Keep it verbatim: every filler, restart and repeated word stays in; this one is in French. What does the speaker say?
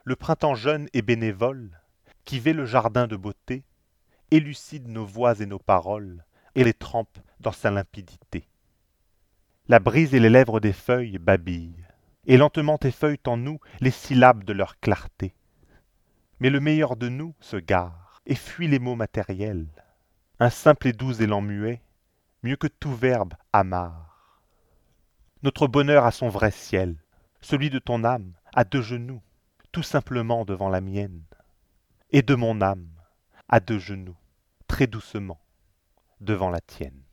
le printemps jeune et bénévole, qui vêt le jardin de beauté, élucide nos voix et nos paroles, et les trempe dans sa limpidité. La brise et les lèvres des feuilles babillent, et lentement effeuillent en nous les syllabes de leur clarté. Mais le meilleur de nous se gare, et fuit les mots matériels. Un simple et doux élan muet, mieux que tout verbe amarre. Notre bonheur a son vrai ciel, celui de ton âme, à deux genoux, tout simplement devant la mienne, et de mon âme, à deux genoux, très doucement, devant la tienne.